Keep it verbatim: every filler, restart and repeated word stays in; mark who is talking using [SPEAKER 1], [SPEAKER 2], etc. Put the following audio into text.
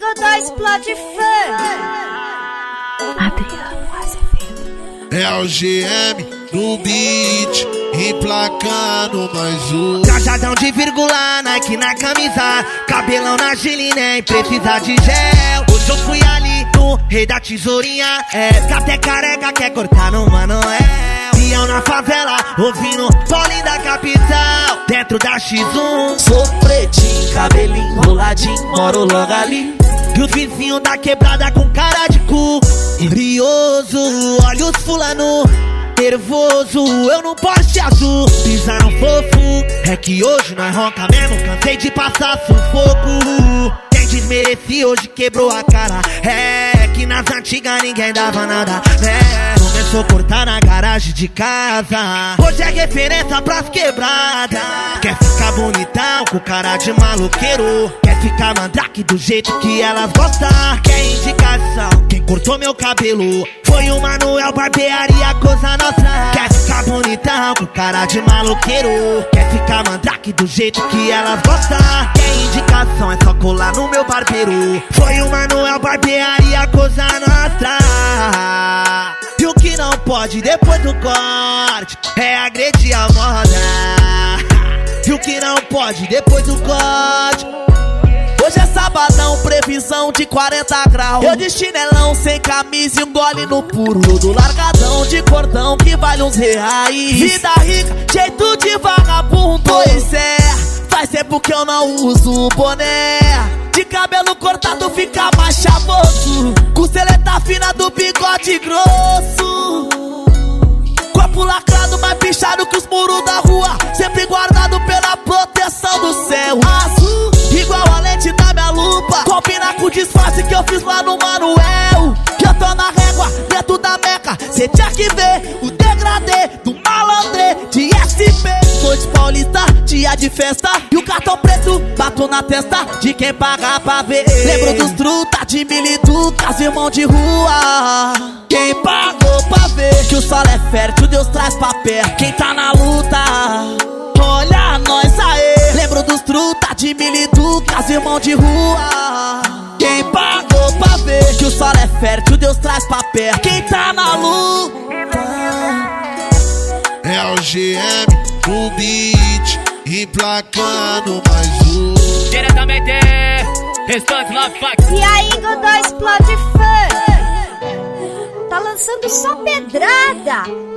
[SPEAKER 1] Godó explode funk.
[SPEAKER 2] Adriano Azevedo.
[SPEAKER 3] É o G M no beat, emplacando mais um.
[SPEAKER 4] Cajadão de vírgula, Nike na camisa, cabelão na G, nem precisa de gel. Hoje eu fui ali no Rei da Tesourinha, é, que até careca quer cortar no Manoel. Peão na favela, ouvindo Paulinho da capital, dentro da X um.
[SPEAKER 5] Sou pretinho, cabelinho roladinho, moro logo ali.
[SPEAKER 4] E os vizinhos da quebrada com cara de cu, brioso, olha os fulano nervoso, eu não poste azul. Pisaram fofo, é que hoje nós ronca mesmo, cansei de passar sufoco. Quem desmerecia hoje quebrou a cara, é que nas antigas ninguém dava nada, né? Começou a cortar na garagem de casa, hoje é referência pras quebradas. Quer ficar bonitão com cara de maloqueiro, quer ficar mandrake do jeito que elas gostam. Quer indicação, quem cortou meu cabelo foi o Manuel Barbearia, coisa nossa. Quer ficar bonitão com cara de maloqueiro, quer ficar mandrake do jeito que elas gostam. Quer indicação, é só colar no meu barbeiro, foi o Manuel Barbearia, coisa nossa. E o que não pode depois do corte é agredir a moda. E o que não pode depois do corte.
[SPEAKER 5] Hoje é sabadão, previsão de quarenta graus. Eu de chinelão, sem camisa e um gole no puro. Do largadão de cordão que vale uns reais. Vida rica, jeito de vagabundo. Pois é, faz tempo que eu não uso boné. De cabelo cortado fica mais chavoso, costeleta fina do bigode grosso. Corpo lacrado, mais pichado que os muros da rua, sempre guardado pela proteção do céu azul, igual a lente da minha lupa, combina com o disfarce que eu fiz lá no Manoel. Que eu tô na régua, dentro da meca, cê tinha que ver o degradê do malandrê de S P. Noite paulista, dia de festa, e o cartão preto bato na testa de quem paga pra ver. Lembro dos truta de militutas, irmão de rua, quem pagou pra ver. Que o sol é fértil, Deus traz pra perto quem tá na luta, olha nós aê. Lembro dos truta de militutas, irmão de rua, quem pagou pra ver. Que o sol é fértil, Deus traz pra perto quem tá na luta.
[SPEAKER 3] É o G M no beat, emplacando mais um.
[SPEAKER 6] Diretamente, Restante Love Fax.
[SPEAKER 1] E aí, Godó explode funk. Tá lançando só pedrada.